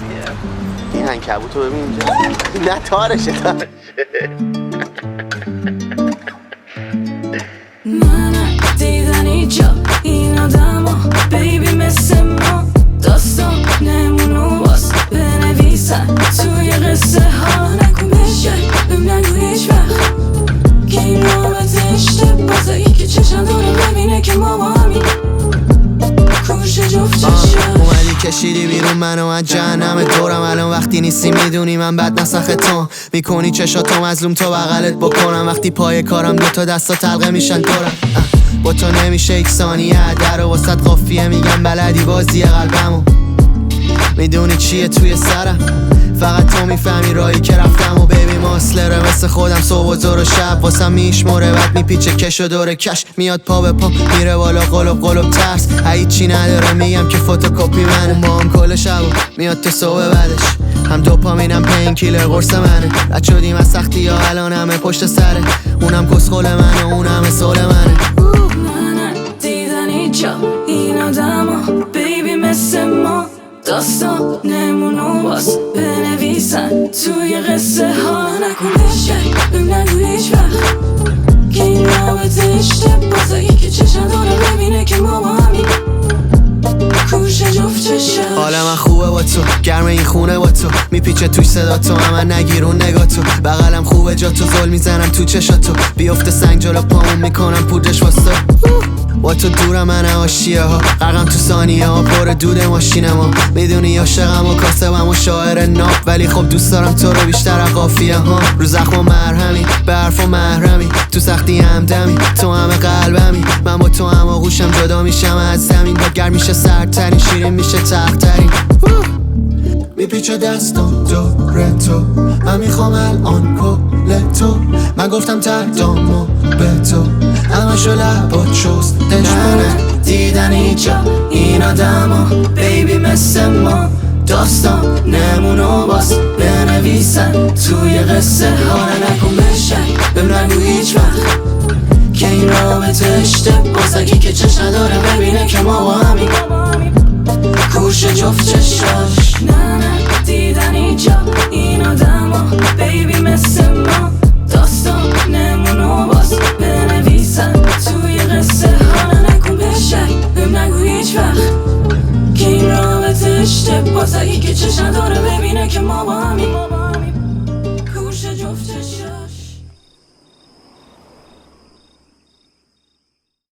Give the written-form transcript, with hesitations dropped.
این عنکبوتو ببین اینجا. نه تارشه من دیدن اینجا این آدما بیبی مثل ما داستان نمونو باز بنویسن توی قصه ها. نکن بشه بهم نگو هیچ وقت که این رابطه اشتباهه. ای که چشم داره ببینه که ما با همین کوش جفت چشم. اومدی کشیدی بیرون منو از جهنم دورم. الان وقتی نیستی میدونی من بد نسخ تو میکنی چشاتو مظلوم تا بغلت بکنم. وقتی پای کارم دوتا دستا تلقه میشن دورم. با تو نمیشه یک ثانیه در و وسط قافیه میگم بلدی بازی قلبمو. میدونی چیه توی سرم فقط تو میفهمی راهی که رفتم. و بیبی ماسلره مثل خودم صبح و زور و شب واسم میشموره بعد میپیچه کش و دور کش میاد پا به پا میره بالا قلب قلب ترس هیچی نداره میگم که فتوکپی منه. اون با هم کل شب میاد تو صبح بعدش هم دوپامینم پین کیلر قرص منه. رد شدیم از سختی ها الان همه پشت سره. اونم کسخل منه اونم سول منه. من دیدن اینجا این آدما بیبی مثل ما داستان نمونو باز بنویسن توی قصه ها. نکن بشه بهم نگو هیچ وقت که این رابطه اشتباهه. ای که چشم داره ببینه که ما با همین کوش جفت چشم. حال من خوبه با تو گرم این خونه با تو میپیچه توی صدا تو همه نگیرون نگاه تو بغلم خوبه جا تو زل میزنم تو چشاتو بیفته سنگ جلو پامون میکنم پودرش واسه با تو دورم من آشیه ها غرقم تو ثانیه ها پر دود ماشین ما. میدونی عاشقم و کاسبم و شاعر ناب ولی خب دوست دارم تو رو بیشتر از قافیه ها. رو زخم و مرهمی به حرف و محرمی تو سختی همدمی تو همه قلبمی. من با تو هم آغوشم جدا میشم از زمین با گرم میشه سردترین شیرین میشه تخترین. میپیچه دستم دور تو من میخوام الان کل تو. من گفتم تردامو به تو همشو لبات شستش منه. دیدن اینجا این آدما بیبی مثل ما داستان نمونو باز بنویسن توی قصه ها. نکن بشه بهم نگو هیچ وقت که این رابطه اشتباهه. که چشم داره ببینه که ما با همین کوش جفت چشم.